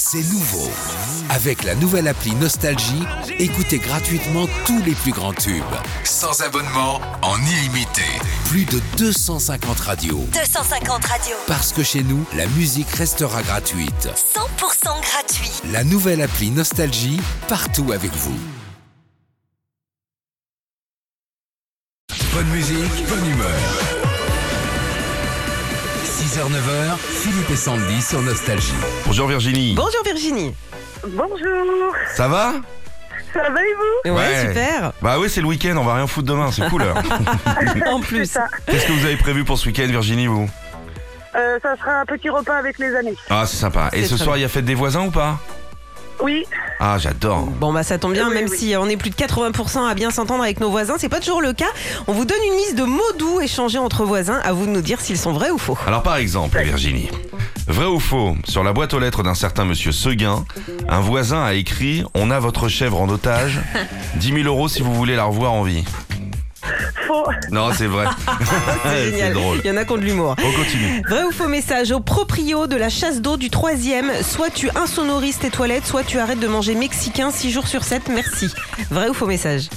C'est nouveau. Avec la nouvelle appli Nostalgie, écoutez gratuitement tous les plus grands tubes. Sans abonnement, en illimité. Plus de 250 radios. 250 radios. Parce que chez nous, la musique restera gratuite. 100% gratuit. La nouvelle appli Nostalgie, partout avec vous. Bonne musique, bonne humeur. 6h-9h, Philippe et Sandy sur Nostalgie. Bonjour Virginie. Bonjour Virginie. Bonjour, Ça va? ça va et vous? Ouais, super. Bah oui, c'est le week-end, on va rien foutre demain, c'est cool. En C'est plus. ça. Qu'est-ce que vous avez prévu pour ce week-end Virginie, vous? Ça sera un petit repas avec les amis. Ah, c'est sympa. Et C'est ce très soir, bien. il y a fête des voisins ou pas? Oui, Ah, j'adore. Bon bah ça tombe bien, Oui, même oui. si on est plus de 80% à bien s'entendre avec nos voisins, c'est pas toujours le cas. On vous donne une liste de mots doux échangés entre voisins, à vous de nous dire s'ils sont vrais ou faux. Alors par exemple, Virginie, vrai ou faux, sur la boîte aux lettres d'un certain monsieur Seguin, un voisin a écrit « On a votre chèvre en otage, 10 000 € si vous voulez la revoir en vie faux. ». Non, c'est vrai. C'est génial. drôle. Il y en a qui ont de l'humour. On continue. Vrai ou faux message au proprio de la chasse d'eau du 3e, soit tu insonorises tes toilettes, soit tu arrêtes de manger mexicain 6 jours sur 7, merci. Vrai ou faux message?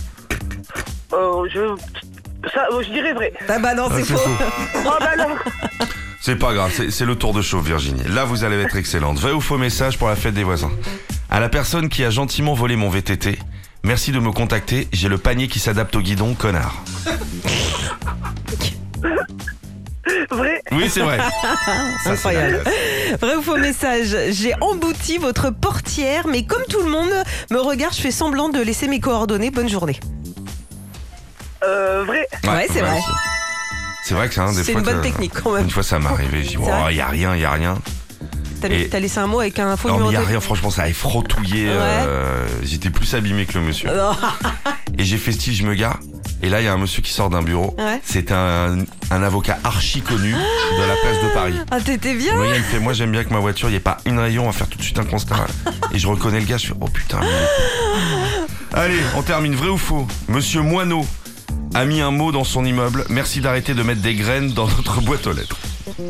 Je dirais vrai. Ah bah non, c'est c'est faux. faux. Oh bah non. C'est pas grave, c'est le tour de chauffe Virginie. Là, vous allez être excellente. Vrai ou faux message pour la fête des voisins? À la personne qui a gentiment volé mon VTT, merci de me contacter, j'ai le panier qui s'adapte au guidon, connard. Vrai. Oui, c'est vrai. Ça, c'est la Incroyable. classe. Vrai ou faux message? J'ai embouti votre portière, mais comme tout le monde me regarde, je fais semblant de laisser mes coordonnées. Bonne journée. Vrai. Ouais, c'est vrai. aussi. C'est vrai que c'est un des C'est fois une bonne que- technique quand même. Une fois, ça m'est arrivé. Je dis, C'est vrai oh, y a rien, y a rien. Et- T'as laissé un mot avec un faux Non, mais numéro y a de rien. Franchement, ça avait frottouillé. Ouais. J'étais plus abîmé que le monsieur. Non. Et j'ai fait style, je me gare. Et là, il y a un monsieur qui sort d'un bureau. Ouais. C'est un avocat archi connu de la place de Paris. Ah, t'étais bien. Le gars, il me fait, moi j'aime bien que ma voiture, il n'y ait pas une rayon, on va faire tout de suite un constat. Et je reconnais le gars, je fais, oh putain. Allez, on termine, vrai ou faux? Monsieur Moineau a mis un mot dans son immeuble, merci d'arrêter de mettre des graines dans notre boîte aux lettres.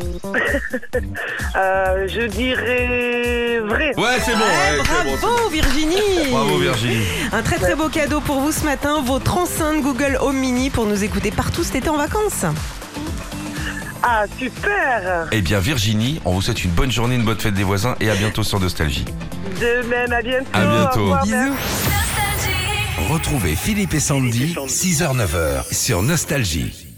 Je dirais vrai. Ouais, c'est bon, ouais, c'est bon, c'est bon. Bravo Virginie. Bravo Virginie. Un très très beau cadeau pour vous ce matin, votre enceinte Google Home Mini pour nous écouter partout cet été en vacances. Ah, super. Eh bien Virginie, on vous souhaite une bonne journée, une bonne fête des voisins et à bientôt sur Nostalgie. De même, à bientôt. À bientôt. Au revoir, Bisous. merci. Retrouvez Philippe et Sandy, 6h-9h sur Nostalgie.